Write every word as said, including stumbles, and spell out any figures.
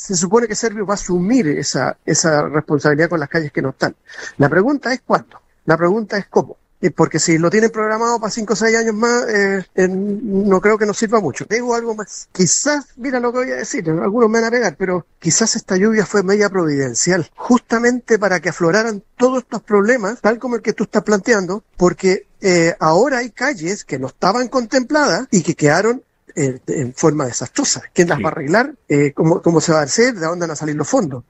se supone que Servio va a asumir esa, esa responsabilidad con las calles que no están. La pregunta es cuándo, la pregunta es cómo. Porque si lo tienen programado para cinco o seis años más, eh, eh, no creo que nos sirva mucho. Digo algo más. Quizás, mira lo que voy a decir, algunos me van a pegar, pero quizás esta lluvia fue media providencial, justamente para que afloraran todos estos problemas, tal como el que tú estás planteando, porque eh, ahora hay calles que no estaban contempladas y que quedaron eh, en forma desastrosa. ¿Quién las va a arreglar? Eh, ¿cómo, ¿Cómo se va a hacer? ¿De dónde van a salir los fondos?